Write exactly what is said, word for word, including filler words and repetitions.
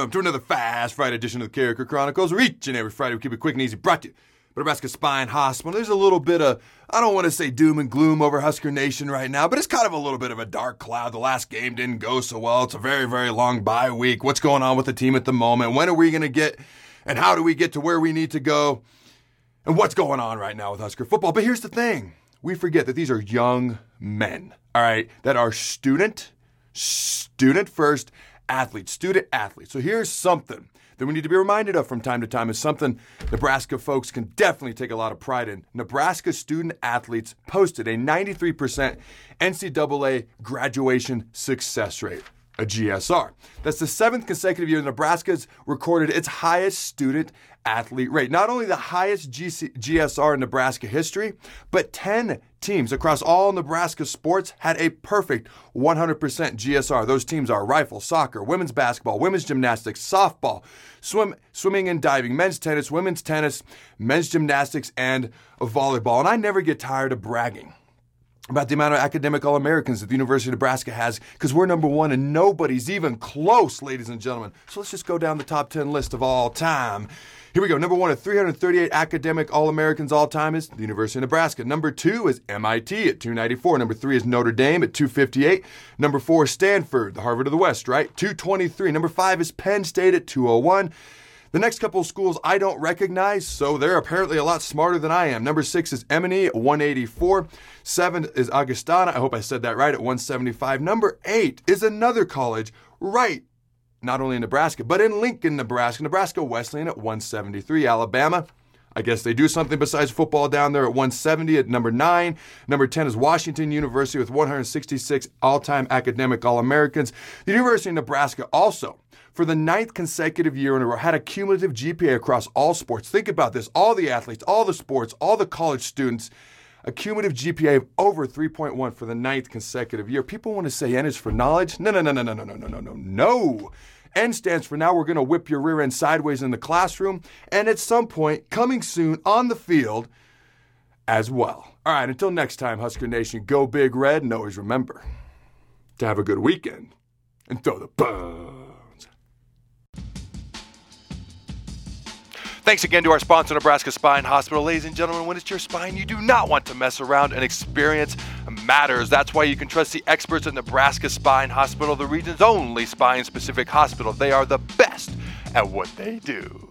welcome to another Fast Friday edition of the Character Chronicles, where each and every Friday we keep it quick and easy, brought to you by Nebraska Spine Hospital. There's a little bit of, I don't want to say doom and gloom over Husker Nation right now, but it's kind of a little bit of a dark cloud. The last game didn't go so well. It's a very, very long bye week. What's going on with the team at the moment? When are we going to get, and how do we get to where we need to go? And what's going on right now with Husker football? But here's the thing. We forget that these are young men, all right, that are student, student first athletes, student athletes. So here's something that we need to be reminded of from time to time. Is something Nebraska folks can definitely take a lot of pride in. Nebraska student athletes posted a ninety-three percent N C double A graduation success rate, a G S R. That's the seventh consecutive year Nebraska's recorded its highest student athlete rate. Not only the highest G C- G S R in Nebraska history, but ten teams across all Nebraska sports had a perfect one hundred percent G S R. Those teams are rifle, soccer, women's basketball, women's gymnastics, softball, swim, swimming and diving, men's tennis, women's tennis, men's gymnastics, and volleyball. And I never get tired of bragging about the amount of academic All-Americans that the University of Nebraska has, because we're number one and nobody's even close, ladies and gentlemen. So let's just go down the top ten list of all time. Here we go. Number one at three hundred thirty-eight academic All-Americans all time is the University of Nebraska. Number two is M I T at two ninety-four. Number three is Notre Dame at two fifty-eight. Number four is Stanford, the Harvard of the West, right? two twenty-three. Number five is Penn State at two oh one. The next couple of schools I don't recognize, so they're apparently a lot smarter than I am. Number six is M and E at one eighty-four. Seven is Augustana. I hope I said that right, at one seventy-five. Number eight is another college right not only in Nebraska, but in Lincoln, Nebraska. Nebraska Wesleyan at one seventy-three. Alabama, I guess they do something besides football down there, at one seventy at number nine. Number ten is Washington University with one hundred sixty-six all-time academic All-Americans. The University of Nebraska also, for the ninth consecutive year in a row, had a cumulative G P A across all sports. Think about this. All the athletes, all the sports, all the college students, a cumulative G P A of over three point one for the ninth consecutive year. People want to say N is for knowledge. No, no, no, no, no, no, no, no, no, no, no. N stands for now we're going to whip your rear end sideways in the classroom, and at some point, coming soon on the field as well. All right, until next time, Husker Nation, go Big Red, and always remember to have a good weekend and throw the bones. Thanks again to our sponsor, Nebraska Spine Hospital. Ladies and gentlemen, when it's your spine, you do not want to mess around, and experience matters. That's why you can trust the experts at Nebraska Spine Hospital, the region's only spine-specific hospital. They are the best at what they do.